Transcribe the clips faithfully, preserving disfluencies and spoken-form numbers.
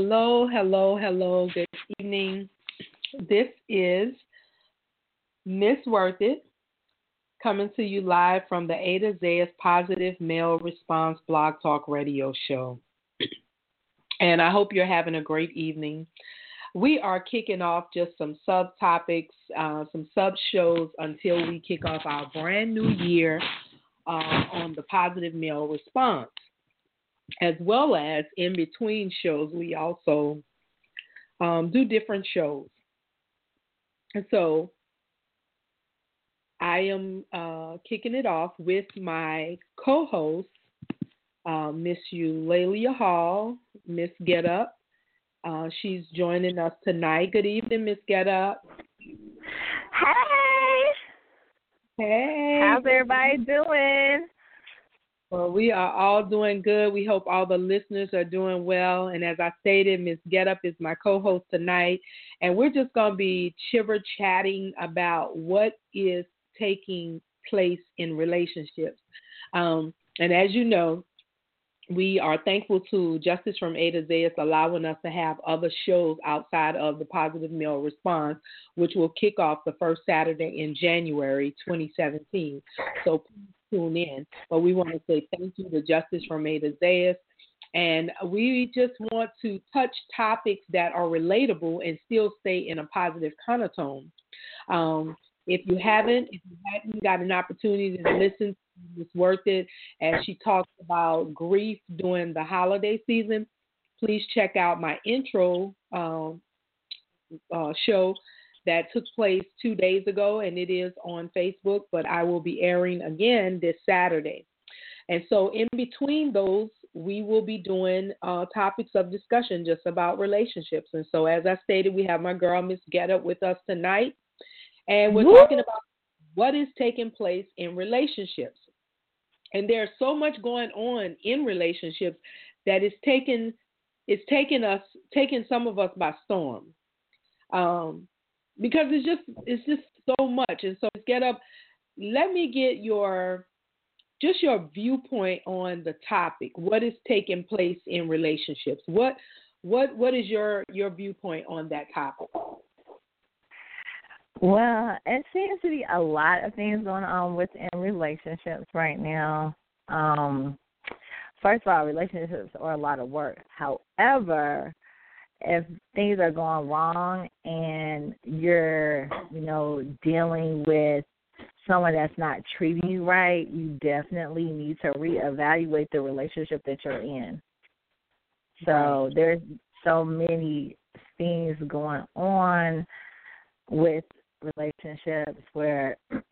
Hello, hello, hello. Good evening. This is Miss Worth It coming to you live from the A to Z's Positive Male Response Blog Talk Radio Show. And I hope you're having a great evening. We are kicking off just some subtopics, uh, some sub shows until we kick off our brand new year uh, on the Positive Male Response. As well as in between shows, we also um, do different shows. And so I am uh, kicking it off with my co-host, uh, Miss Eulalia Hall, Miss Get Up. Uh, she's joining us tonight. Good evening, Miss Get Up. Hey. Hey. How's everybody doing? Well, we are all doing good. We hope all the listeners are doing well. And as I stated, Miss Get Up is my co-host tonight. And we're just going to be chiver chatting about what is taking place in relationships. Um, and as you know, we are thankful to Justice from A to Z for allowing us to have other shows outside of the Positive Male Response, which will kick off the first Saturday in January twenty seventeen. So tune in. But we want to say thank you to Justice from A to Z. And we just want to touch topics that are relatable and still stay in a positive connotation. Um, if you haven't, if you hadn't got an opportunity to listen, it's worth it. As she talks about grief during the holiday season, please check out my intro um, uh, show that took place two days ago, and it is on Facebook, but I will be airing again this Saturday. And so in between those, we will be doing uh, topics of discussion just about relationships. And so as I stated, we have my girl, Miss Get Up, with us tonight, and we're Woo! talking about what is taking place in relationships. And there's so much going on in relationships that it's taken, it's taken us, taken some of us by storm. Um, Because it's just it's just so much. And so Get Up, let me get your just your viewpoint on the topic. What is taking place in relationships? What what what is your your viewpoint on that topic? Well, it seems to be a lot of things going on within relationships right now. Um, first of all, relationships are a lot of work. However, if things are going wrong and you're, you know, dealing with someone that's not treating you right, you definitely need to reevaluate the relationship that you're in. So there's so many things going on with relationships where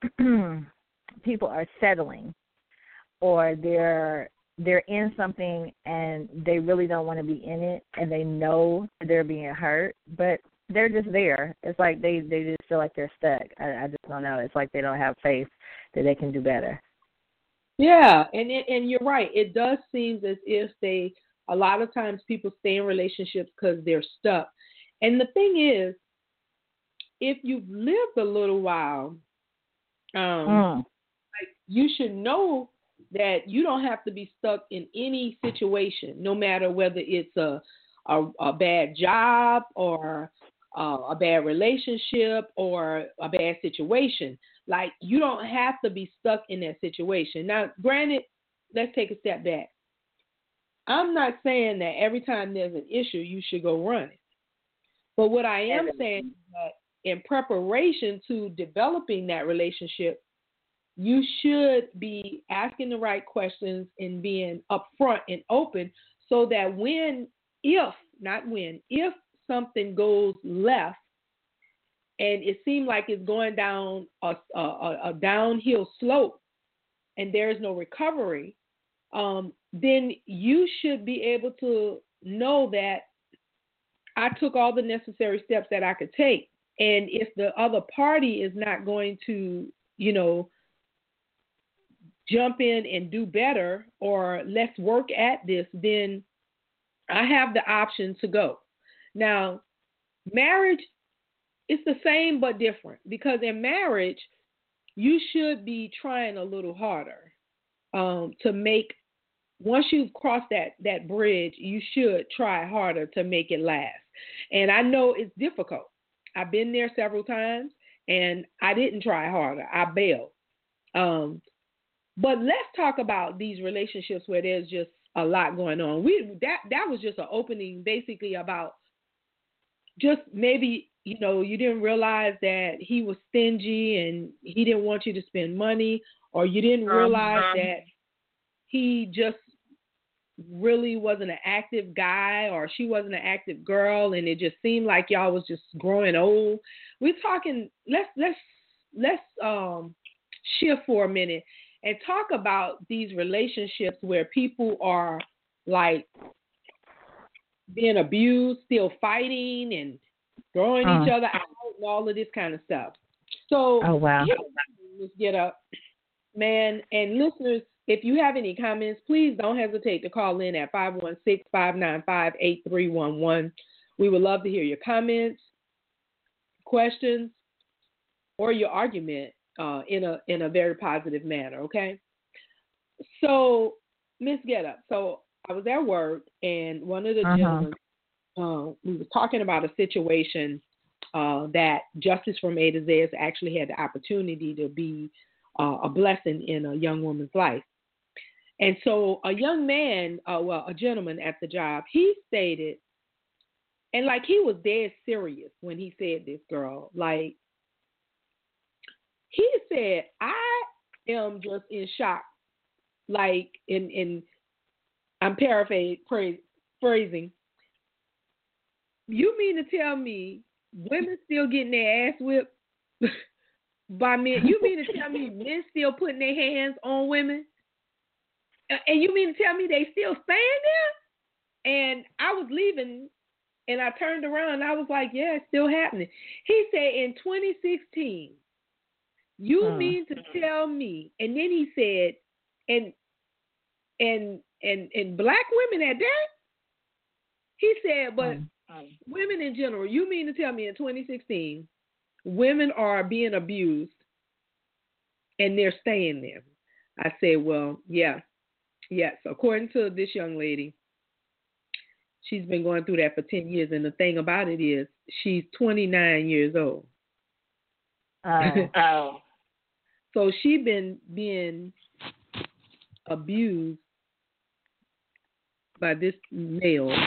people are settling or they're they're in something and they really don't want to be in it, and they know they're being hurt, but they're just there. It's like they, they just feel like they're stuck. I, I just don't know. It's like they don't have faith that they can do better. Yeah, and it, and you're right. It does seem as if they, a lot of times people stay in relationships because they're stuck. And the thing is, if you've lived a little while, um, Mm. like you should know that you don't have to be stuck in any situation, no matter whether it's a a, a bad job or uh, a bad relationship or a bad situation. Like, you don't have to be stuck in that situation. Now, granted, let's take a step back. I'm not saying that every time there's an issue, you should go running. But what I am saying is that in preparation to developing that relationship, you should be asking the right questions and being upfront and open so that when, if, not when, if something goes left and it seems like it's going down a, a, a downhill slope and there is no recovery, um, then you should be able to know that I took all the necessary steps that I could take. And if the other party is not going to, you know, jump in and do better, or let's work at this, then I have the option to go. Now, marriage is the same but different, because in marriage, you should be trying a little harder um, to make once you've crossed that that bridge, you should try harder to make it last. And I know it's difficult. I've been there several times, and I didn't try harder. I bailed. Um, but let's talk about these relationships where there's just a lot going on. We that that was just an opening, basically about just maybe, you know, you didn't realize that he was stingy and he didn't want you to spend money, or you didn't realize um, that he just really wasn't an active guy, or she wasn't an active girl, and it just seemed like y'all was just growing old. We're talking. Let's let's let's um shift for a minute and talk about these relationships where people are like being abused, still fighting and throwing uh. each other out, and all of this kind of stuff. So, oh wow, let's get up, man, and listeners. If you have any comments, please don't hesitate to call in at five one six, five nine five, eight three one one. We would love to hear your comments, questions, or your argument uh, in a in a very positive manner, okay? So, Miss Getup, so I was at work, and one of the uh-huh. gentlemen, uh, we were talking about a situation uh, that Justice from A to Z has actually had the opportunity to be uh, a blessing in a young woman's life. And so a young man, uh, well, a gentleman at the job, he stated, and like he was dead serious when he said this, girl, like he said, I am just in shock, like in, in I'm paraphrasing, phrasing, you mean to tell me women still getting their ass whipped by men? You mean to tell me men still putting their hands on women? And you mean to tell me they still staying there? And I was leaving, and I turned around, and I was like, yeah, it's still happening. He said in twenty sixteen, you uh. mean to tell me, and then he said, and and and and black women at that? He said, but uh. women in general, you mean to tell me in twenty sixteen, women are being abused, and they're staying there? I said, well, yeah. Yes, according to this young lady, she's been going through that for ten years. And the thing about it is she's twenty-nine years old. Oh. oh. So she's been being abused by this male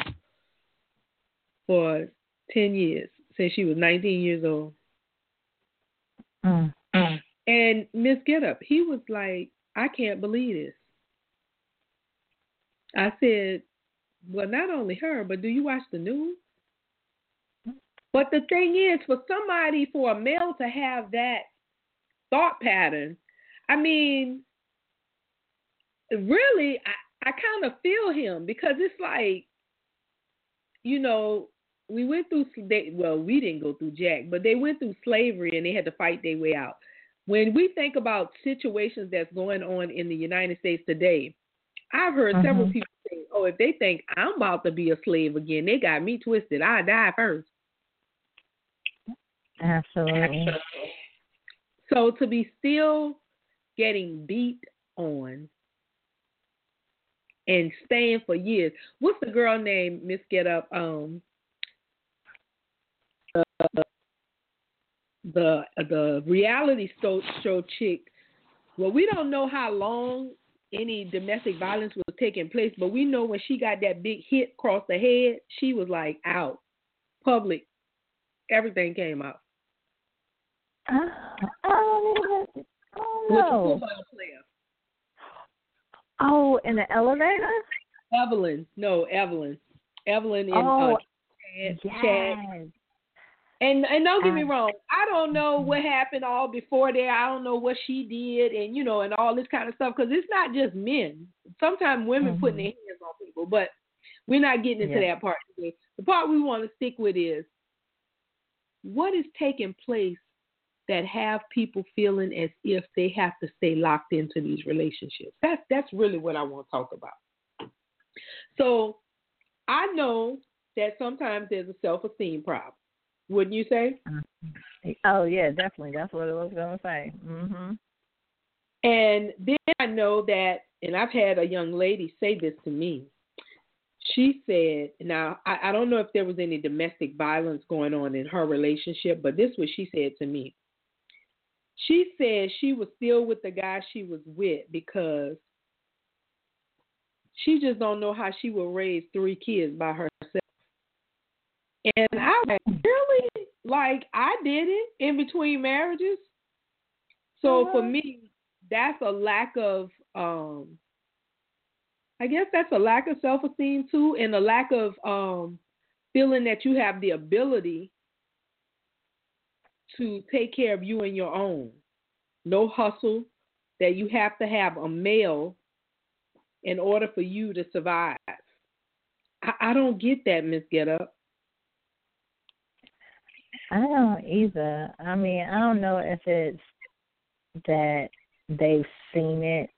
for ten years, since she was nineteen years old. Mm. Mm. And Miss Getup, he was like, I can't believe this. I said, well, not only her, but do you watch the news? But the thing is, for somebody, for a male to have that thought pattern, I mean, really, I, I kind of feel him, because it's like, you know, we went through, they, well, we didn't go through Jack, but they went through slavery and they had to fight their way out. When we think about situations that's going on in the United States today, I've heard mm-hmm. several people say, oh, if they think I'm about to be a slave again, they got me twisted. I die first. Absolutely. So to be still getting beat on and staying for years. What's the girl name, Miss Getup? Um, uh, the the reality show, show chick. Well, we don't know how long any domestic violence was taking place, but we know when she got that big hit across the head, she was like out, public, everything came out. Uh, I don't even. Oh no. With the football player. Oh, in the elevator? Evelyn. No, Evelyn. Evelyn in oh, uh, Chad, yes. Chad. And and don't get me wrong, I don't know what happened all before there. I don't know what she did, and you know, and all this kind of stuff, because it's not just men. Sometimes women mm-hmm. putting their hands on people, but we're not getting into yeah. that part today. The part we want to stick with is what is taking place that have people feeling as if they have to stay locked into these relationships. That's that's really what I want to talk about. So I know that sometimes there's a self-esteem problem. Wouldn't you say? Oh, yeah, definitely. That's what I was going to say. Mm-hmm. And then I know that, and I've had a young lady say this to me. She said, now, I, I don't know if there was any domestic violence going on in her relationship, but this is what she said to me. She said she was still with the guy she was with because she just don't know how she will raise three kids by herself. And I was like, really? Like, I did it in between marriages. So uh-huh. for me, that's a lack of, um, I guess that's a lack of self-esteem too, and a lack of um, feeling that you have the ability to take care of you and your own. No hustle, that you have to have a male in order for you to survive. I, I don't get that, Miss Get Up. I don't either. I mean, I don't know if it's that they've seen it,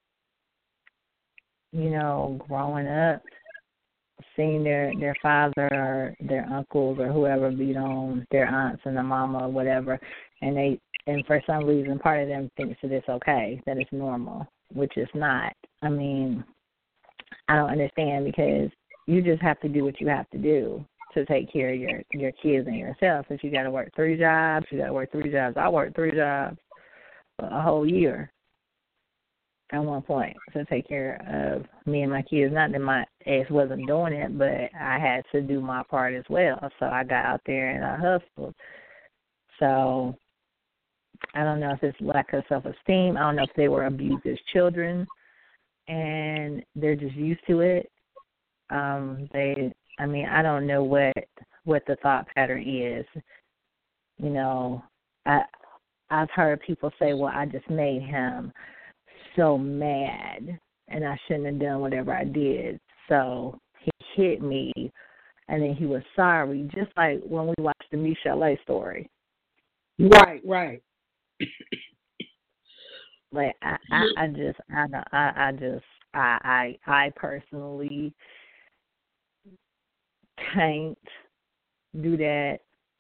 you know, growing up, seeing their, their father or their uncles or whoever beat on their aunts and their mama or whatever, and they and for some reason part of them thinks that it's okay, that it's normal, which is not. I mean, I don't understand because you just have to do what you have to do to take care of your, your kids and yourself. If you got to work three jobs, you got to work three jobs. I worked three jobs for a whole year at one point to take care of me and my kids. Not that my ex wasn't doing it, but I had to do my part as well. So I got out there and I hustled. So I don't know if it's lack of self-esteem. I don't know if they were abused as children and they're just used to it. Um, they, I mean, I don't know what what the thought pattern is. You know, I I've heard people say, "Well, I just made him so mad, and I shouldn't have done whatever I did. So he hit me, and then he was sorry." Just like when we watched the Michelle story. Right, right. Like I, I, I just, I, I, I just, I, I, I personally can't do that.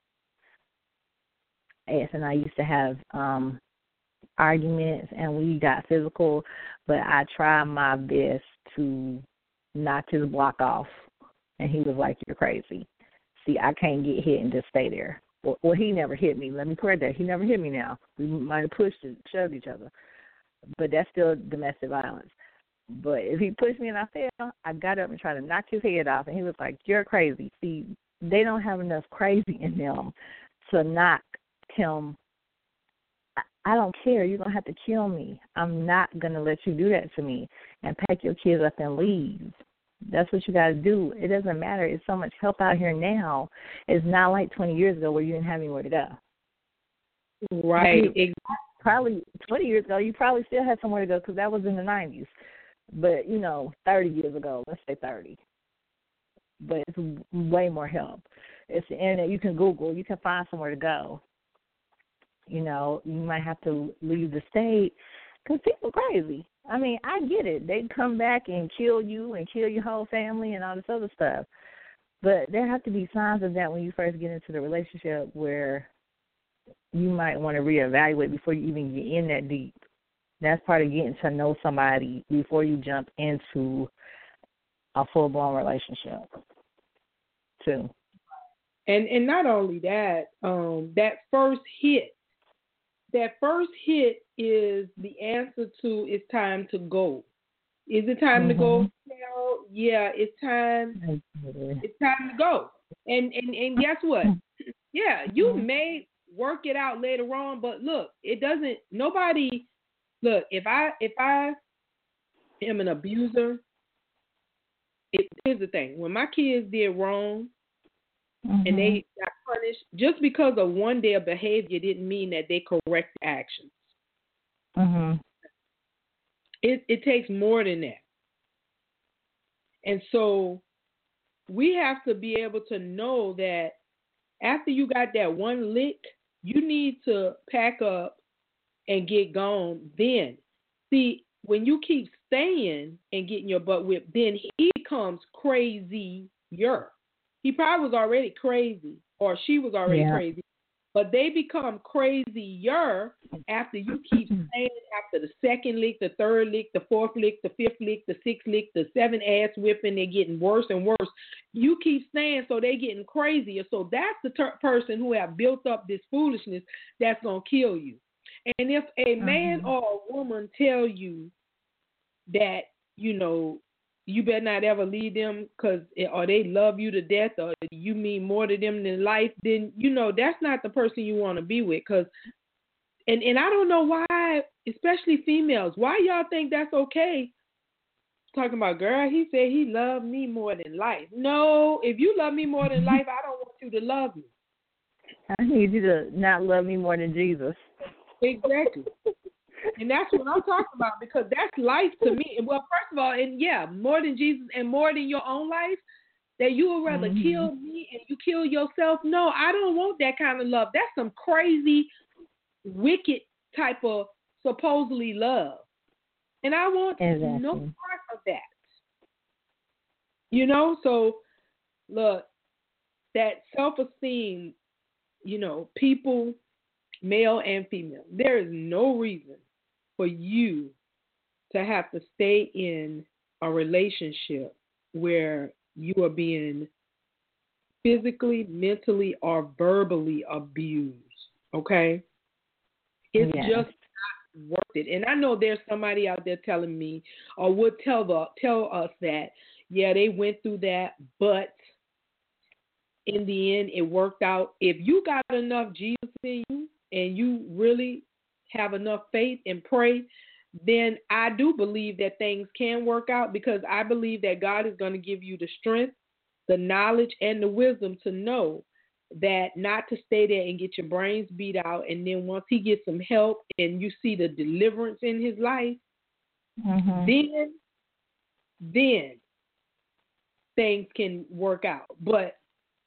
Yes, and I used to have um, arguments, and we got physical, but I tried my best to knock his block off, and he was like, "You're crazy. See, I can't get hit and just stay there." Well, well he never hit me. Let me correct that. He never hit me now. We might have pushed and shoved each other, but that's still domestic violence. But if he pushed me and I fell, I got up and tried to knock his head off, and he was like, "You're crazy." See, they don't have enough crazy in them to knock him. I, I don't care. You're going to have to kill me. I'm not going to let you do that to me and pack your kids up and leave. That's what you got to do. It doesn't matter. It's so much help out here now. It's not like twenty years ago where you didn't have anywhere to go. Right. You, probably twenty years ago, you probably still had somewhere to go because that was in the nineties. But, you know, thirty years ago, let's say thirty. But it's way more help. It's the internet. You can Google. You can find somewhere to go. You know, you might have to leave the state because people are crazy. I mean, I get it. They come back and kill you and kill your whole family and all this other stuff. But there have to be signs of that when you first get into the relationship where you might want to reevaluate before you even get in that deep. That's part of getting to know somebody before you jump into a full-blown relationship, too. And and not only that, um, that first hit, that first hit is the answer to it's time to go. Is it time mm-hmm. to go now? Yeah, it's time. It's time to go. And and, and guess what? Yeah, you mm-hmm. may work it out later on, but look, it doesn't. Nobody. Look, if I if I am an abuser, it, here's the thing: when my kids did wrong. Mm-hmm. And they got punished, just because of one day of behavior didn't mean that they correct actions. Mm-hmm. It it takes more than that. And so we have to be able to know that after you got that one lick, you need to pack up and get gone then. See, when you keep staying and getting your butt whipped, then he becomes crazier. He probably was already crazy, or she was already yeah. crazy. But they become crazier after you keep saying after the second lick, the third lick, the fourth lick, the fifth lick, the sixth lick, the seventh ass whipping. They're getting worse and worse. You keep saying, so they're getting crazier. So that's the ter- person who have built up this foolishness that's going to kill you. And if a man mm-hmm. or a woman tell you that, you know, you better not ever leave them because or they love you to death or you mean more to them than life, then, you know, that's not the person you want to be with. Cause, and, and I don't know why, especially females, why y'all think that's okay? Talking about, girl, he said he loved me more than life. No, if you love me more than life, I don't want you to love me. I need you to not love me more than Jesus. Exactly. And that's what I'm talking about, because that's life to me. Well, first of all, and yeah, more than Jesus and more than your own life, that you would rather mm-hmm. kill me and you kill yourself. No, I don't want that kind of love. That's some crazy, wicked type of supposedly love. And I want exactly. no part of that. You know, so look, that self-esteem, you know, people, male and female, there is no reason for you to have to stay in a relationship where you are being physically, mentally, or verbally abused, okay? It's yes. just not worth it. And I know there's somebody out there telling me or would tell the, tell us that, yeah, they went through that, but in the end, it worked out. If you got enough Jesus in you and you really have enough faith and pray, then I do believe that things can work out, because I believe that God is going to give you the strength, the knowledge, and the wisdom to know that not to stay there and get your brains beat out. And then once he gets some help and you see the deliverance in his life, mm-hmm. then, then things can work out. But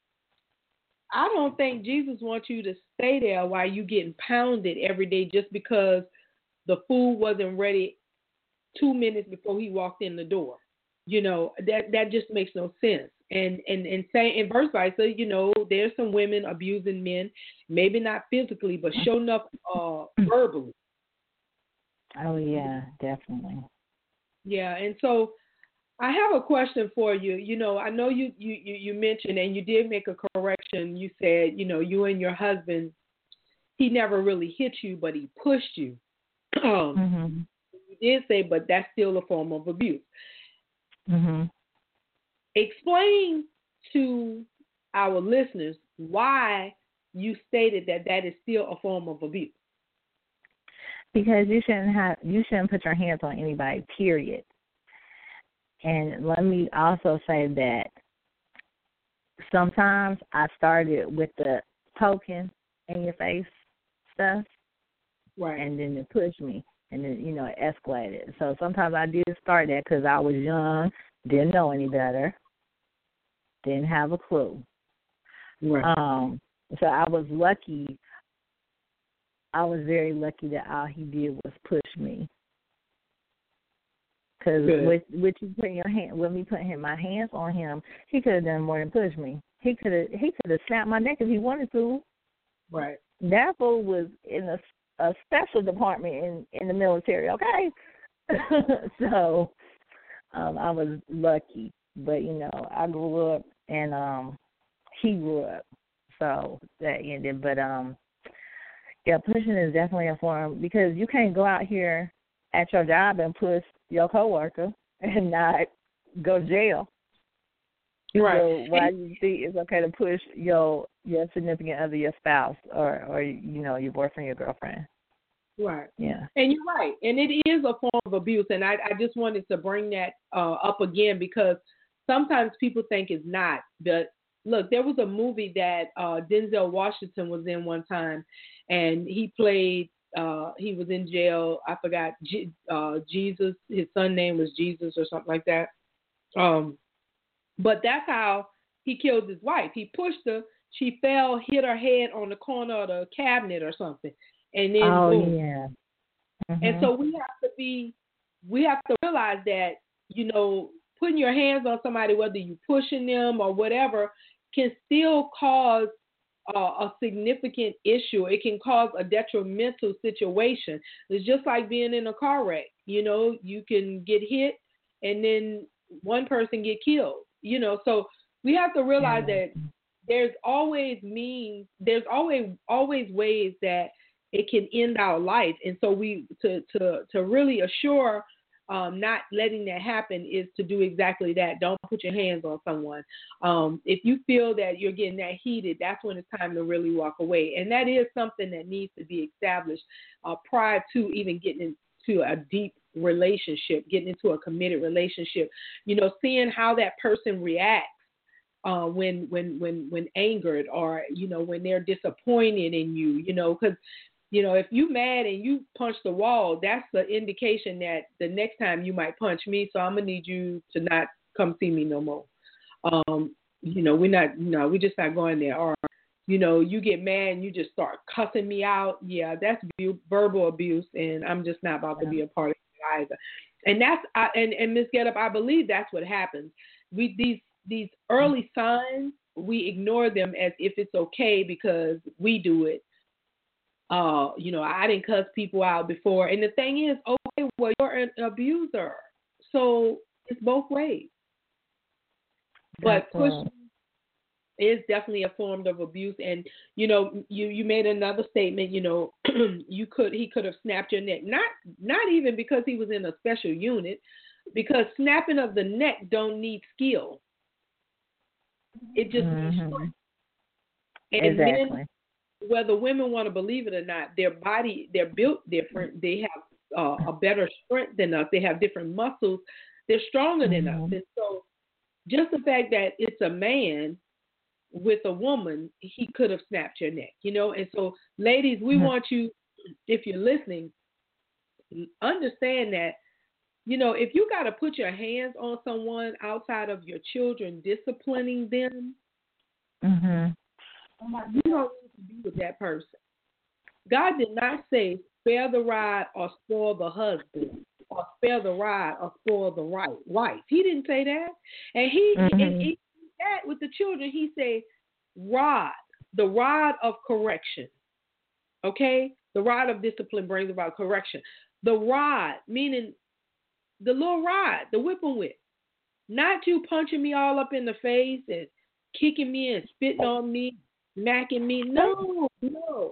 I don't think Jesus wants you to stay there while you getting pounded every day just because the food wasn't ready two minutes before he walked in the door. You know, that that just makes no sense. And and and say and verse versa, you know, there's some women abusing men, maybe not physically, but showing up uh, verbally. Oh yeah, definitely. Yeah, and so I have a question for you. You know, I know you, you, you, you mentioned, and you did make a correction. You said, you know, you and your husband, he never really hit you, but he pushed you. Um, mm-hmm. You did say, but that's still a form of abuse. Mm-hmm. Explain to our listeners why you stated that that is still a form of abuse. Because you shouldn't have, you shouldn't put your hands on anybody, period. And let me also say that sometimes I started with the poking in your face stuff, right? And then it pushed me, and then, you know, it escalated. So sometimes I did start that because I was young, didn't know any better, didn't have a clue. Right. Um, so I was lucky. I was very lucky that all he did was push me. Because with, with you putting your hand, with me putting my hands on him, he could have done more than push me. He could have he could have snapped my neck if he wanted to. Right. That fool was in a, a special department in, in the military. Okay. So um, I was lucky, but you know I grew up and um, he grew up, so that ended. But um, yeah, pushing is definitely a form, because you can't go out here at your job and push your coworker and not go to jail. Right. So why do you think it's okay to push your your significant other, your spouse, or, or you know, your boyfriend, your girlfriend? Right. Yeah. And you're right. And it is a form of abuse. And I, I just wanted to bring that uh, up again, because sometimes people think it's not. But look, there was a movie that uh, Denzel Washington was in one time, and he played Uh, he was in jail. I forgot G, uh, Jesus. His son name was Jesus or something like that. Um, but that's how he killed his wife. He pushed her. She fell, hit her head on the corner of the cabinet or something, and then oh boom. yeah. Mm-hmm. And so we have to be, we have to realize that, you know, putting your hands on somebody, whether you pushing them or whatever, can still cause uh, a significant issue. It can cause a detrimental situation. It's just like being in a car wreck. You know, you can get hit and then one person get killed. You know, so we have to realize Yeah. that there's always means, there's always always ways that it can end our life. And so we to to to really assure um, not letting that happen is to do exactly that. Don't put your hands on someone. Um, if you feel that you're getting that heated, that's when it's time to really walk away. And that is something that needs to be established uh, prior to even getting into a deep relationship, getting into a committed relationship. You know, seeing how that person reacts uh, when when when when angered, or you know, when they're disappointed in you. You know, because you know, if you mad and you punch the wall, that's the indication that the next time you might punch me. So I'm gonna need you to not come see me no more. Um, you know, we're not, no, we're just not going there. Or, you know, you get mad and you just start cussing me out. Yeah, that's bu- verbal abuse, and I'm just not about to be a part of it either. And that's, I, and and Miss Get Up, I believe that's what happens. We these these early signs, we ignore them as if it's okay because we do it. Uh, you know, I didn't cuss people out before. And the thing is, okay, well, you're an abuser. So it's both ways. But pushing is definitely a form of abuse. And, you know, you, you made another statement, you know, you could he could have snapped your neck. Not not even because he was in a special unit, because snapping of the neck don't need skill. It just mm-hmm. needs strength. And exactly. men, whether women want to believe it or not, their body, they're built different. They have uh, a better strength than us. They have different muscles. They're stronger mm-hmm. than us. And so just the fact that it's a man with a woman, he could have snapped your neck, you know? And so, ladies, we mm-hmm. want you, if you're listening, understand that, you know, if you got to put your hands on someone outside of your children, disciplining them, mm-hmm. you don't need to be with that person. God did not say spare the rod or spoil the husband, or spare the rod or spoil the right wife. He didn't say that. And he, mm-hmm. and he did that with the children. He said rod, the rod of correction. Okay? The rod of discipline brings about correction. The rod, meaning the little rod, the whipping whip. Not you punching me all up in the face and kicking me and spitting on me, smacking me. No, no.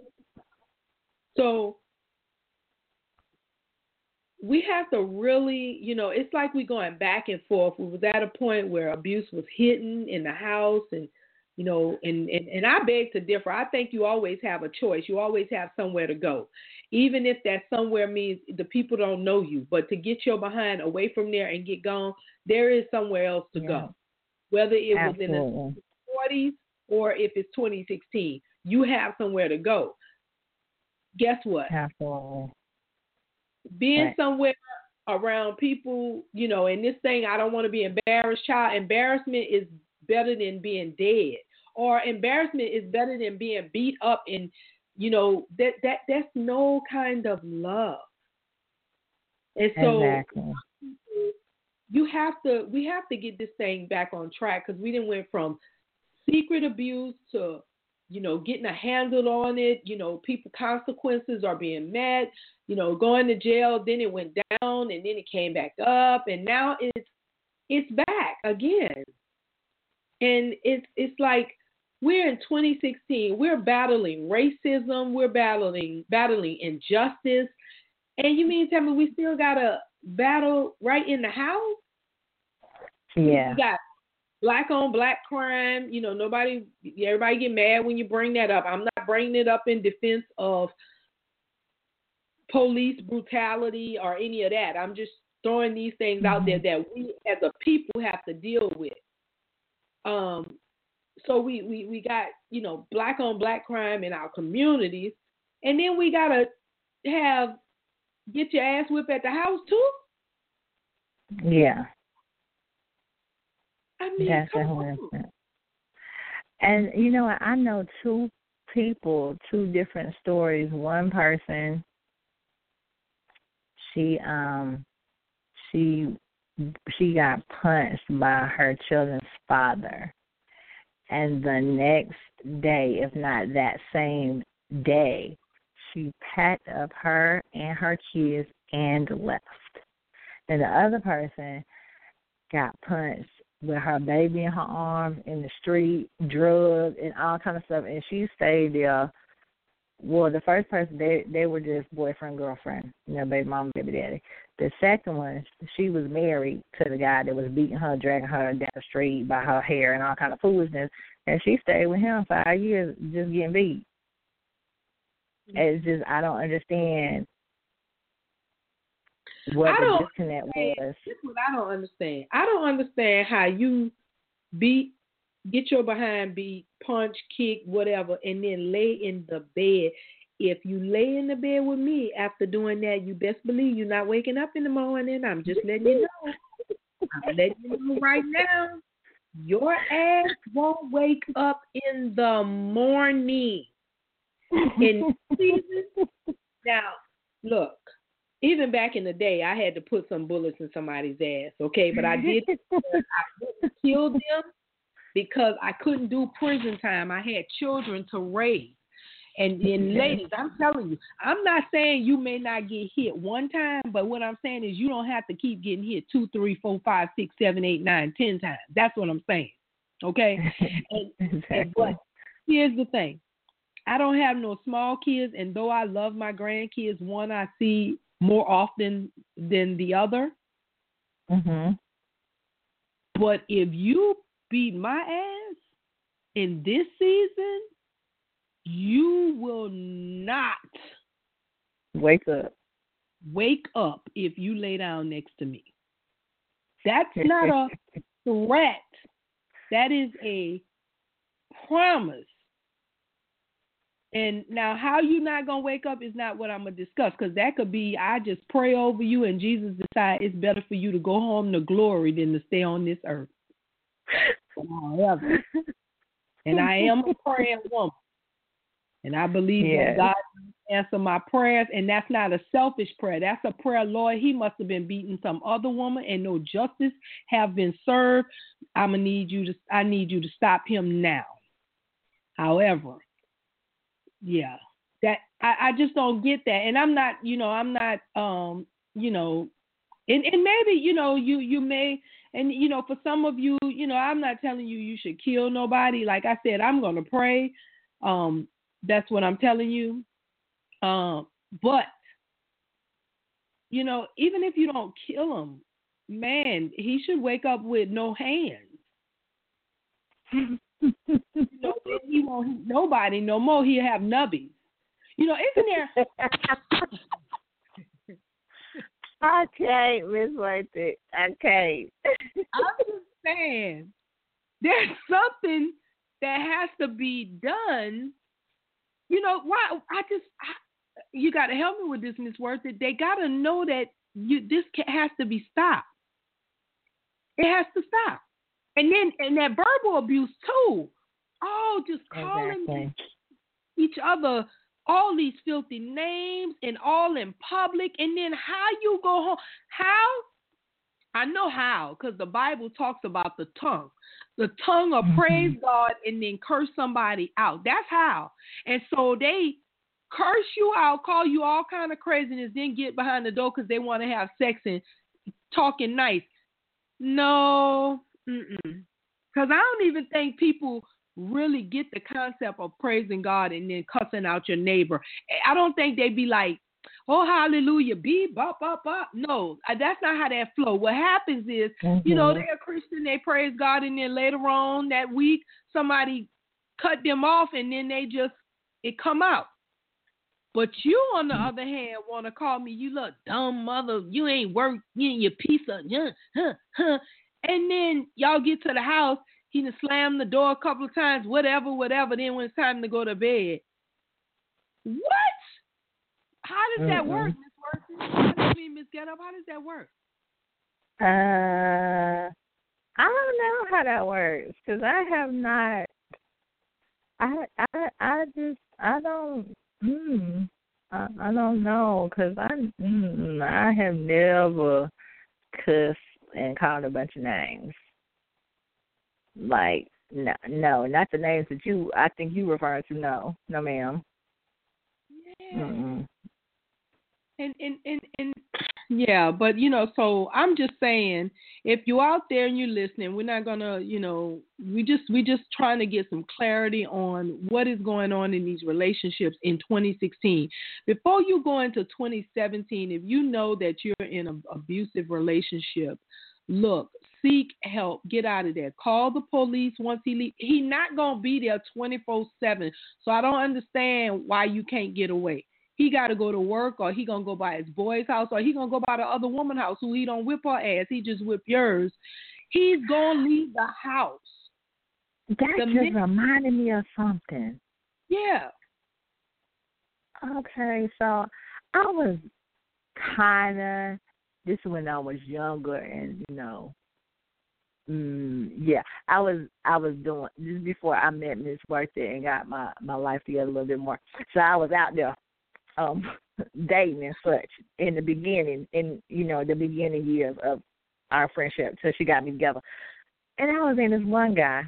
So we have to really, you know, it's like we're going back and forth. We was at a point where abuse was hidden in the house, and, you know, and, and, and I beg to differ. I think you always have a choice. You always have somewhere to go, even if that somewhere means the people don't know you. But to get your behind away from there and get gone, there is somewhere else to yeah. go, whether it Absolutely. was in the forties or if it's twenty sixteen. You have somewhere to go. Guess what? Absolutely. Being right. somewhere around people, you know, and this thing, I don't want to be embarrassed, child. Embarrassment is better than being dead, or embarrassment is better than being beat up. And, you know, that, that that's no kind of love. And so exactly. you have to, we have to get this thing back on track, because we didn't went from secret abuse to, you know, getting a handle on it. You know, people, consequences are being met, you know, going to jail. Then it went down, and then it came back up, and now it's it's back again. And it's it's like we're in twenty sixteen. We're battling racism. We're battling battling injustice. And you mean tell me we still gotta battle right in the house? Yeah. We got black on black crime. You know, nobody, everybody get mad when you bring that up. I'm not bringing it up in defense of police brutality or any of that. I'm just throwing these things mm-hmm. out there that we as a people have to deal with. Um, so we, we, we got, you know, black on black crime in our communities. And then we got to have, get your ass whipped at the house too? Yeah. I mean, That's come one on. hundred percent. And, you know, I know two people, two different stories. One person, she um she she got punched by her children's father. And the next day, if not that same day, she packed up her and her kids and left. And the other person got punched with her baby in her arms in the street, drugged, and all kind of stuff. And she stayed there. Well, the first person, they they were just boyfriend, girlfriend, you know, baby mama, baby daddy. The second one, she was married to the guy that was beating her, dragging her down the street by her hair and all kind of foolishness. And she stayed with him five years just getting beat. It's just, I don't understand what I the don't disconnect understand. was. This is what I don't understand. I don't understand how you beat, get your behind beat, punch, kick, whatever, and then lay in the bed. If you lay in the bed with me after doing that, you best believe you're not waking up in the morning. I'm just letting you know. I'm letting you know right now. Your ass won't wake up in the morning. In season. Now, look, even back in the day, I had to put some bullets in somebody's ass, okay? But I did, I didn't kill them because I couldn't do prison time. I had children to raise. And, and ladies, I'm telling you, I'm not saying you may not get hit one time, but what I'm saying is you don't have to keep getting hit two, three, four, five, six, seven, eight, nine, ten times. That's what I'm saying, okay? And, Exactly. and but here's the thing. I don't have no small kids, and though I love my grandkids, one I see more often than the other. Mm-hmm. But if you beat my ass in this season, you will not Wake up. wake up if you lay down next to me. That's not a threat. That is a promise. And now how you not going to wake up is not what I'm going to discuss, because that could be I just pray over you and Jesus decide it's better for you to go home to glory than to stay on this earth. However, and I am a praying woman. And I believe yes. that God will answer my prayers, and that's not a selfish prayer. That's a prayer, Lord, he must have been beating some other woman and no justice have been served. I'm gonna need you to I need you to stop him now. However, yeah, that I, I just don't get that. And I'm not, you know, I'm not um, you know, and, and maybe, you know, you you may and you know, for some of you, you know, I'm not telling you you should kill nobody. Like I said, I'm gonna pray. Um That's what I'm telling you. Um, but, you know, even if you don't kill him, man, he should wake up with no hands. You know, he won't hit nobody no more. He'll have nubbies. You know, isn't there? I can't, Miss Worthy. I can't. I'm just saying, there's something that has to be done. You know, why? I just, I, you got to help me with this, Miss Worthy. They got to know that you this has to be stopped. It has to stop. And then, and that verbal abuse too. Oh, just calling Exactly. each other all these filthy names and all in public. And then how you go home? How? I know how, because the Bible talks about the tongue. The tongue will mm-hmm. praise God and then curse somebody out. That's how. And so they curse you out, call you all kind of craziness, then get behind the door because they want to have sex and talking nice. No, mm-mm. Because I don't even think people really get the concept of praising God and then cussing out your neighbor. I don't think they be like, oh, hallelujah, beep, bop, bop, bop. No, that's not how that flow. What happens is, mm-hmm. you know, they're a Christian, they praise God, and then later on that week, somebody cut them off, and then they just, it come out. But you, on the mm-hmm. other hand, want to call me, you look dumb mother, you ain't work, you ain't your piece of, huh, huh, huh. And then y'all get to the house, he done slammed the door a couple of times, whatever, whatever. Then when it's time to go to bed, what? How does that mm-hmm. work, Miss Worthy? I mean, Miss Get Up, how does that work? Uh, I don't know how that works because I have not. I I I just I don't. Mm, I I don't know because I mm, I have never cussed and called a bunch of names. Like No, no, not the names that you. I think you referring to. No, no, ma'am. Yeah. Mm-mm. And, and, and, and yeah, but you know, so I'm just saying, if you're out there and you're listening, we're not gonna, you know, we just we just trying to get some clarity on what is going on in these relationships in twenty sixteen. Before you go into twenty seventeen, if you know that you're in an abusive relationship, look, seek help, get out of there. Call the police once he leaves. He's not gonna be there twenty-four seven. So I don't understand why you can't get away. He got to go to work, or he gonna go by his boy's house, or he gonna go by the other woman's house who he don't whip her ass. He just whip yours. He's gonna leave the house. That The just min- reminded me of something. yeah. Okay, so I was kind of, this is when I was younger, and you know, mm, yeah, I was I was doing this before I met Miss Worthy and got my my life together a little bit more. So I was out there um, dating and such in the beginning, in you know the beginning years of our friendship till she got me together. And I was in this one guy,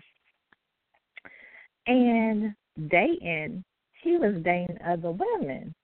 and dating, he was dating other women.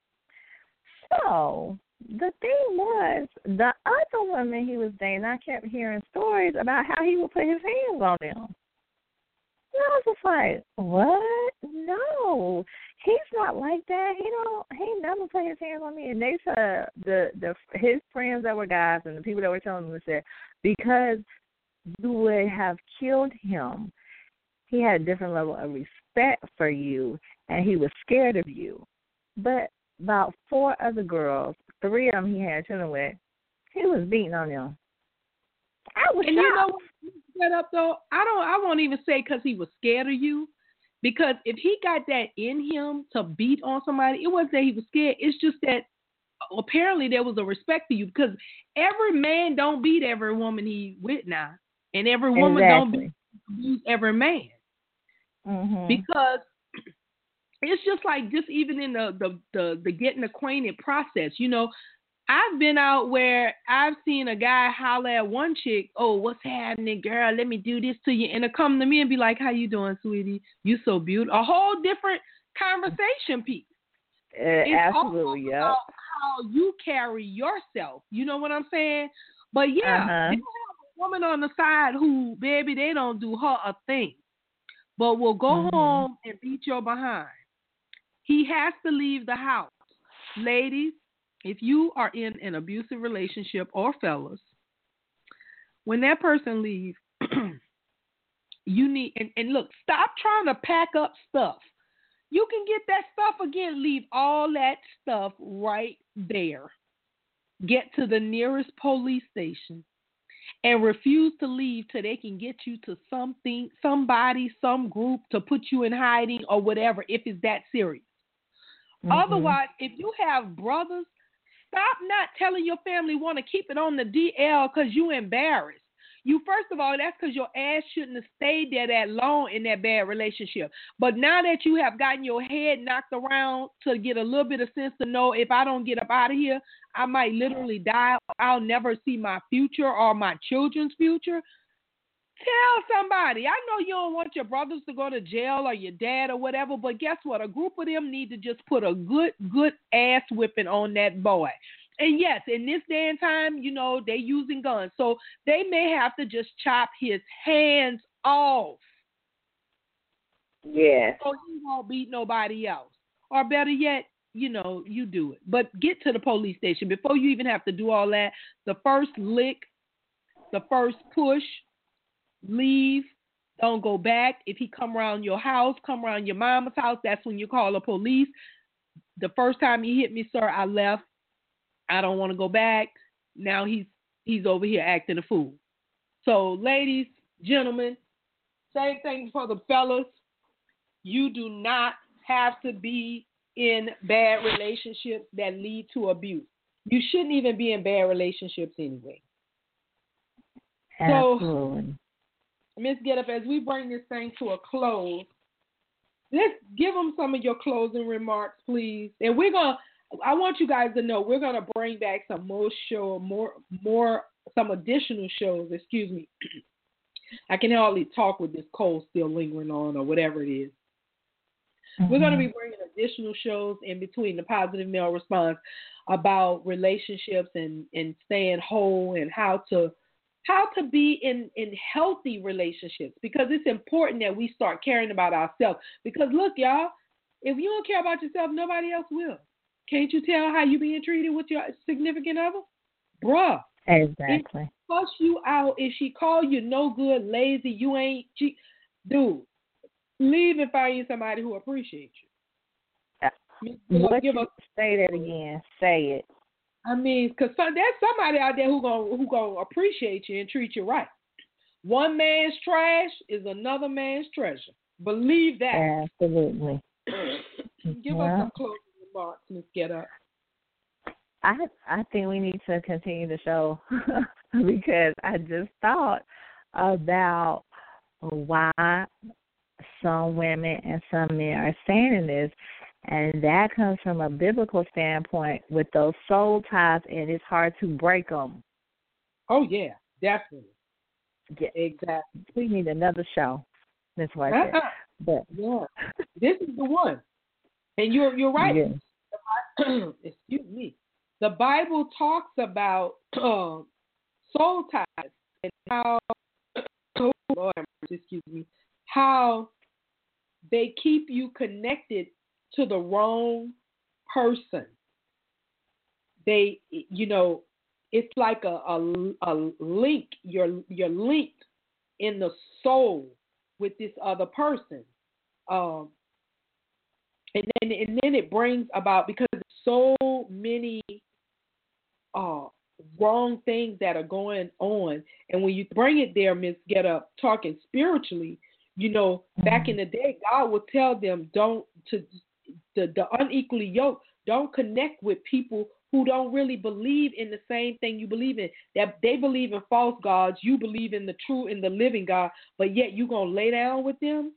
So the thing was, the other women he was dating, I kept hearing stories about how he would put his hands on them. And I was just like, what? No, he's not like that. He don't. He never put his hands on me. And they said the the his friends that were guys and the people that were telling him said because you would have killed him, he had a different level of respect for you, and he was scared of you. But about four other girls, three of them he had children with, he was beating on them. I was And shocked. you know what set up though? I don't. I won't even say because he was scared of you. Because if he got that in him to beat on somebody, it wasn't that he was scared. It's just that apparently there was a respect for you. Because every man don't beat every woman he with now, and every woman Exactly. don't beat every man. Mm-hmm. Because it's just like just even in the, the the the getting acquainted process, you know. I've been out where I've seen a guy holler at one chick, oh, what's happening, girl? Let me do this to you. And to come to me and be like, how you doing, sweetie? You so beautiful. A whole different conversation piece. Uh, It's absolutely, all yeah. about how you carry yourself. You know what I'm saying? But yeah, Uh-huh. you have a woman on the side who, baby, they don't do her a thing, but will go Mm-hmm. home and beat your behind. He has to leave the house. Ladies, if you are in an abusive relationship, or fellas, when that person leaves, you need, and, and look, stop trying to pack up stuff. You can get that stuff again. Leave all that stuff right there. Get to the nearest police station and refuse to leave till they can get you to something, somebody, some group to put you in hiding or whatever, if it's that serious. Mm-hmm. Otherwise, if you have brothers, stop not telling your family want to keep it on the D L because you embarrassed. You, first of all, that's because your ass shouldn't have stayed there that long in that bad relationship. But now that you have gotten your head knocked around to get a little bit of sense to know if I don't get up out of here, I might literally die. I'll never see my future or my children's future. Tell somebody. I know you don't want your brothers to go to jail or your dad or whatever, but guess what? A group of them need to just put a good, good ass whipping on that boy. And yes, in this day and time, you know, they using guns. So they may have to just chop his hands off. Yeah. So he won't beat nobody else. Or better yet, you know, you do it. But get to the police station. Before you even have to do all that, the first lick, the first push, leave, don't go back. If he come around your house, come around your mama's house, that's when you call the police. The first time he hit me, sir, I left. I don't want to go back. Now he's he's over here acting a fool. So, ladies, gentlemen, same thing for the fellas. You do not have to be in bad relationships that lead to abuse. You shouldn't even be in bad relationships anyway. Absolutely. So, Miss Get Up, as we bring this thing to a close, let's give them some of your closing remarks, please. And we're going to, I want you guys to know, we're going to bring back some more show, more, more, some additional shows, excuse me, I can hardly talk with this cold still lingering on or whatever it is. Mm-hmm. We're going to be bringing additional shows in between the Positive Male Response about relationships and, and staying whole and how to how to be in, in healthy relationships, because it's important that we start caring about ourselves. Because look, y'all, if you don't care about yourself, nobody else will. Can't you tell how you being treated with your significant other? Bruh. Exactly. If she cuss you out, if she call you no good, lazy, you ain't, she, dude, leave and find you somebody who appreciates you. What give you, us, say that again. Say it. I mean, because some, there's somebody out there who gonna who gonna appreciate you and treat you right. One man's trash is another man's treasure. Believe that. Absolutely. Give yeah. us some closing remarks, Miss Get Up. I I think we need to continue the show because I just thought about why some women and some men are saying this. And that comes from a biblical standpoint with those soul ties, and it's hard to break them. Oh, yeah, definitely. Yeah. Exactly. We need another show. That's why I said. Uh-uh. But yeah, this is the one. And you're, you're right. Yeah. Excuse me. The Bible talks about uh, soul ties and how, oh, Lord, excuse me, how they keep you connected to the wrong person. They, you know, it's like a, a, a link. You're you're linked in the soul with this other person, um, and then and then it brings about, because so many uh, wrong things that are going on, and when you bring it there, Miss Get Up, talking spiritually, you know, mm-hmm. back in the day, God would tell them don't to. The, the unequally yoked, don't connect with people who don't really believe in the same thing you believe in. That they believe in false gods, you believe in the true and the living God, but yet you're going to lay down with them?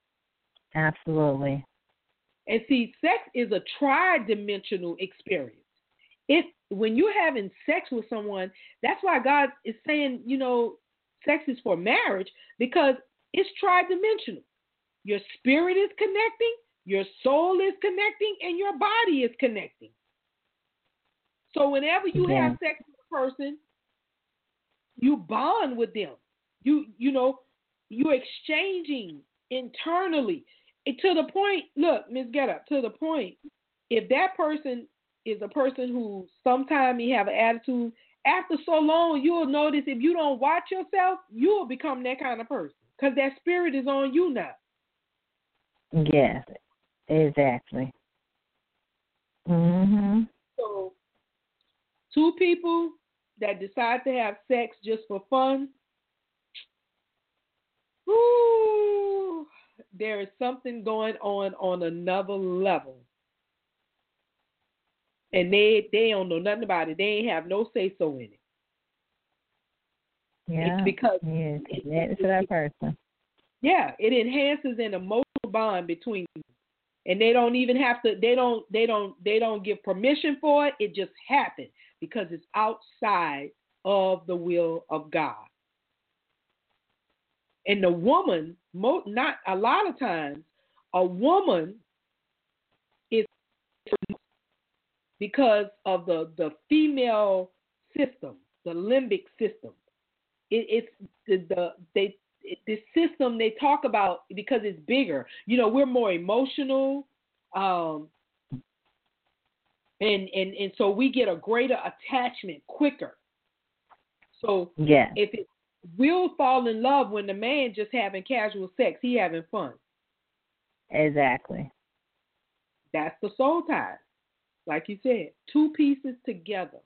Absolutely. And see, sex is a tri-dimensional experience. If when you're having sex with someone, that's why God is saying, you know, sex is for marriage, because it's tri-dimensional. Your spirit is connecting, your soul is connecting, and your body is connecting. So whenever you yeah. have sex with a person, you bond with them. You you know, you're exchanging internally. And to the point, look, Miss Get Up, to the point, if that person is a person who sometimes he have an attitude, after so long, you'll notice if you don't watch yourself, you'll become that kind of person, because that spirit is on you now. Yes. Exactly. Mhm. So, two people that decide to have sex just for fun, whoo, there is something going on on another level, and they they don't know nothing about it. They ain't have no say so in it. Yeah. It's because yes, it's to that person. Yeah, it enhances an emotional bond between them. And they don't even have to, they don't, they don't, they don't give permission for it. It just happens because it's outside of the will of God. And the woman, not a lot of times, a woman is because of the, the female system, the limbic system. It, it's the, the they it, this system they talk about because it's bigger. You know, we're more emotional. Um, and, and, and so we get a greater attachment quicker. So yeah. if it will fall in love when the man just having casual sex, he having fun. Exactly. That's the soul tie. Like you said, two pieces together.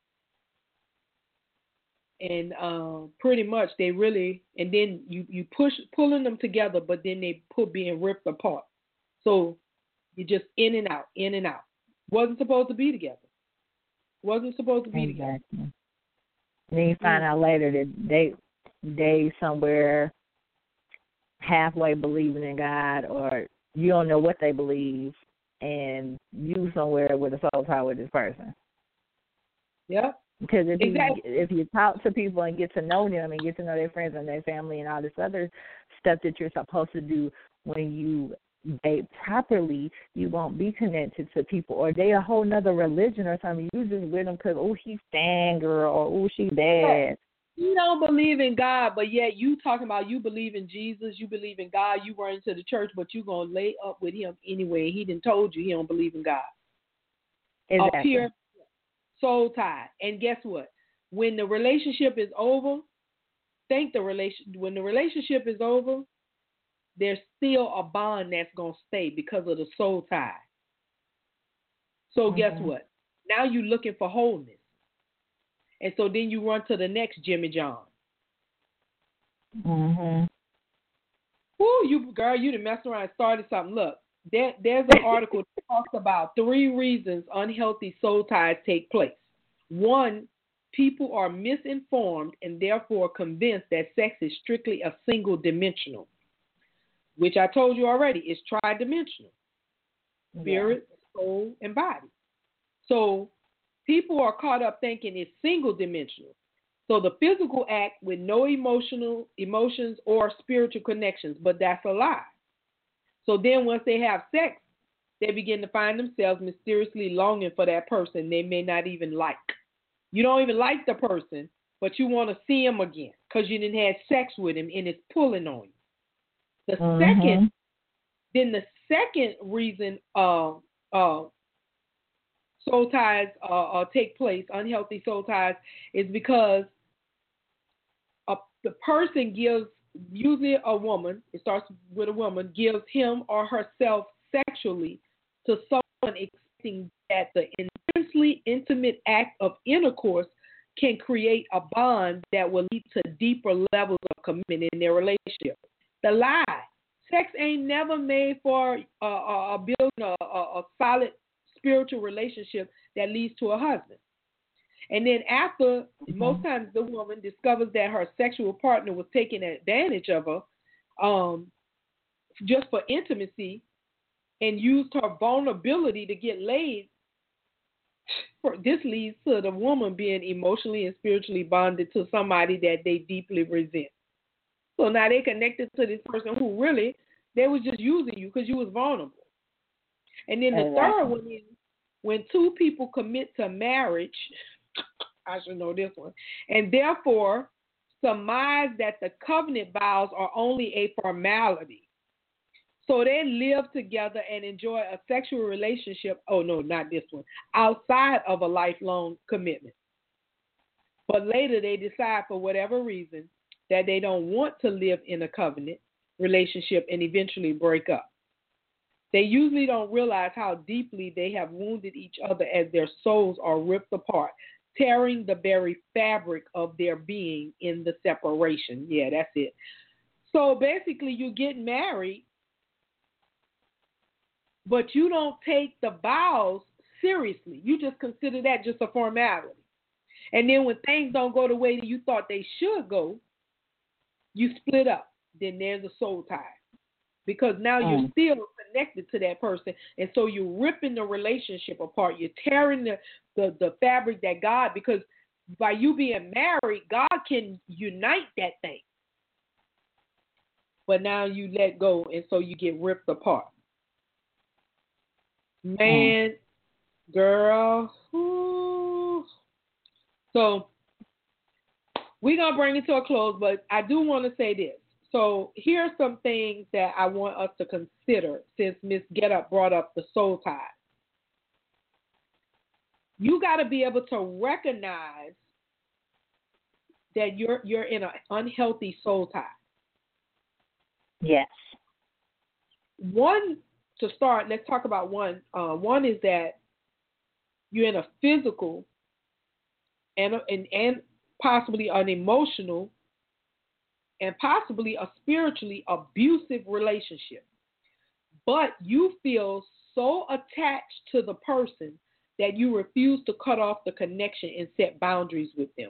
And um, pretty much they really, and then you, you push, pulling them together, but then they put being ripped apart. So you're just in and out, in and out. Wasn't supposed to be together. Wasn't supposed to be exactly. together. Then you find mm. out later that they they somewhere halfway believing in God, or you don't know what they believe, and you somewhere with a soul tie with this person. Yep. Because if Exactly. you if you talk to people and get to know them and get to know their friends and their family and all this other stuff that you're supposed to do when you date properly, you won't be connected to people, or they a whole nother religion or something. You just with them because oh she's stand girl or oh she bad. You don't believe in God, but yet you talking about you believe in Jesus, you believe in God, you run into the church, but you gonna lay up with him anyway. He didn't told you he don't believe in God. Exactly. Up here, soul tie. And guess what? When the relationship is over, think the relation when the relationship is over, there's still a bond that's gonna stay because of the soul tie. So mm-hmm. guess what? Now you're looking for wholeness. And so then you run to the next Jimmy John. Mhm. Woo, you girl, you done messed around and started something. Look, there, there's an article that talks about three reasons unhealthy soul ties take place. One, people are misinformed and therefore convinced that sex is strictly a single dimensional, which I told you already is tridimensional. Spirit, yeah. soul, and body. So people are caught up thinking it's single dimensional. So the physical act with no emotional emotions or spiritual connections, but that's a lie. So then once they have sex, they begin to find themselves mysteriously longing for that person they may not even like. You don't even like the person, but you want to see him again because you didn't have sex with him and it's pulling on you. The mm-hmm. second, then the second reason uh, uh, soul ties uh, uh, take place, unhealthy soul ties, is because a, the person gives, usually a woman, it starts with a woman, gives him or herself sexually to someone expecting that the intensely intimate act of intercourse can create a bond that will lead to deeper levels of commitment in their relationship. The lie. Sex ain't never made for uh, uh, building a, a, a solid spiritual relationship that leads to a husband. And then after, mm-hmm. most times the woman discovers that her sexual partner was taking advantage of her um, just for intimacy and used her vulnerability to get laid. For, this leads to the woman being emotionally and spiritually bonded to somebody that they deeply resent. So now they connected to this person who really, they was just using you because you was vulnerable. And then the exactly. third one is when two people commit to marriage, I should know this one, and therefore surmise that the covenant vows are only a formality. So they live together and enjoy a sexual relationship, oh no, not this one, outside of a lifelong commitment. But later they decide for whatever reason that they don't want to live in a covenant relationship and eventually break up. They usually don't realize how deeply they have wounded each other as their souls are ripped apart, tearing the very fabric of their being in the separation. Yeah, that's it. So basically you get married, but you don't take the vows seriously. You just consider that just a formality. And then when things don't go the way that you thought they should go, you split up. Then there's a soul tie. Because now mm. you're still connected to that person. And so you're ripping the relationship apart. You're tearing the, the, the fabric that God, because by you being married, God can unite that thing. But now you let go, and so you get ripped apart. Man, mm. girl. Ooh. So we're going to bring it to a close, but I do want to say this. So here are some things that I want us to consider since Miss Get Up brought up the soul tie. You got to be able to recognize that you're you're in an unhealthy soul tie. Yes. One, to start, let's talk about one. Uh, one is that you're in a physical and, and, and possibly an emotional and possibly a spiritually abusive relationship. But you feel so attached to the person that you refuse to cut off the connection and set boundaries with them.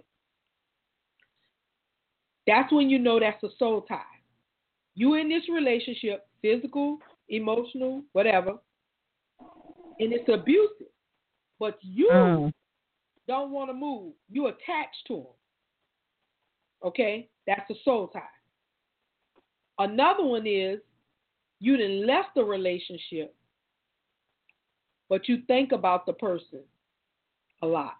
That's when you know that's a soul tie. You in this relationship, physical, emotional, whatever, and it's abusive. But you mm. don't want to move. You attached to them. Okay? That's a soul tie. Another one is you done left the relationship, but you think about the person a lot.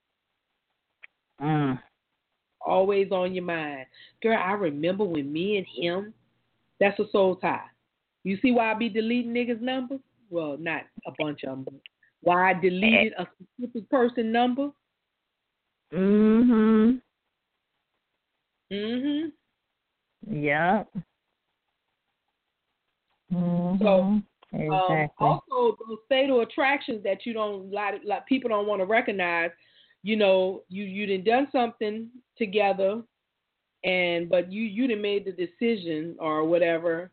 Mm. Always on your mind. Girl, I remember when me and him, that's a soul tie. You see why I be deleting niggas' numbers? Well, not a bunch of them, but why I deleted a specific person number? Mhm. Mhm. Yeah. Mhm. So, exactly. um, also those fatal attractions that you don't, like, like people don't want to recognize. You know, you you done done something together, and but you you done made the decision or whatever,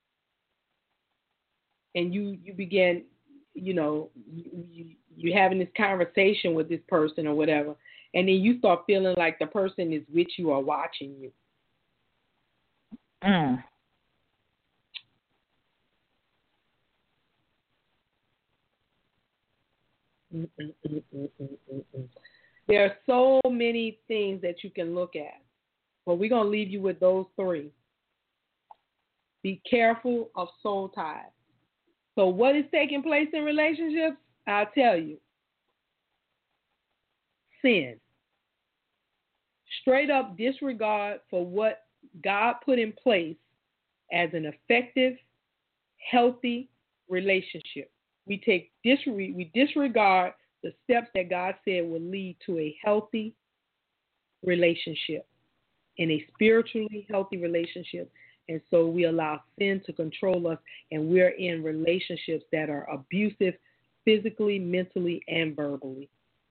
and you you began, you know, you, you you having this conversation with this person or whatever, and then you start feeling like the person is with you or watching you. Mm. Mm, mm, mm, mm, mm, mm, mm. There are so many things that you can look at, but we're gonna leave you with those three. Be careful of soul ties. So what is taking place in relationships? I'll tell you. Sin. Straight up disregard for what God put in place as an effective, healthy relationship. We take disre- we disregard the steps that God said will lead to a healthy relationship and a spiritually healthy relationship. And so we allow sin to control us, and we're in relationships that are abusive physically, mentally, and verbally.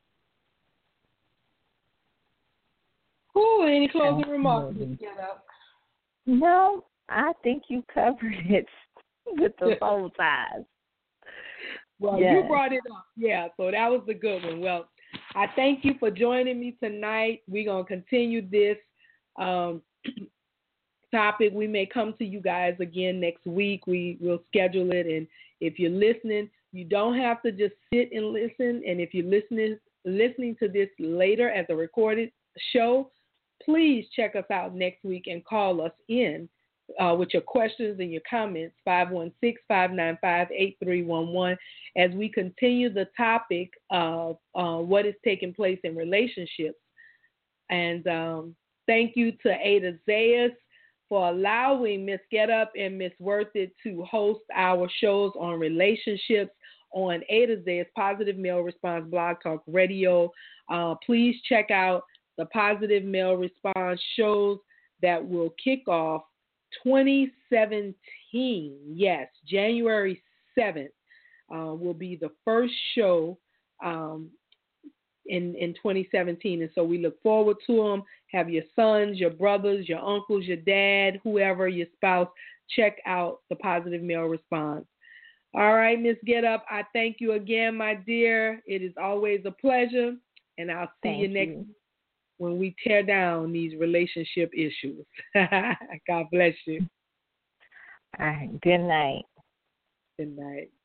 Ooh, any closing remarks, Miz Get Up? No, I think you covered it with the soul ties. Well, yes. you brought it up. Yeah, so that was a good one. Well, I thank you for joining me tonight. We're going to continue this um, topic. We may come to you guys again next week. We will schedule it. And if you're listening, you don't have to just sit and listen. And if you're listening, listening to this later as a recorded show, please check us out next week and call us in uh, with your questions and your comments, five one six, five nine five, eight three one one, as we continue the topic of uh, what is taking place in relationships. And um, thank you to Ada Zayas for allowing Miss Get Up and Miss Worth It to host our shows on relationships on Ada Zayas Positive Male Response Blog Talk Radio. Uh, please check out the Positive Male Response shows that will kick off twenty seventeen. Yes, January seventh uh, will be the first show um, in, in twenty seventeen. And so we look forward to them. Have your sons, your brothers, your uncles, your dad, whoever, your spouse, check out the Positive Male Response. All right, Miss Get Up, I thank you again, my dear. It is always a pleasure. And I'll see Thank you next you. week when we tear down these relationship issues. God bless you. All right. Good night. Good night.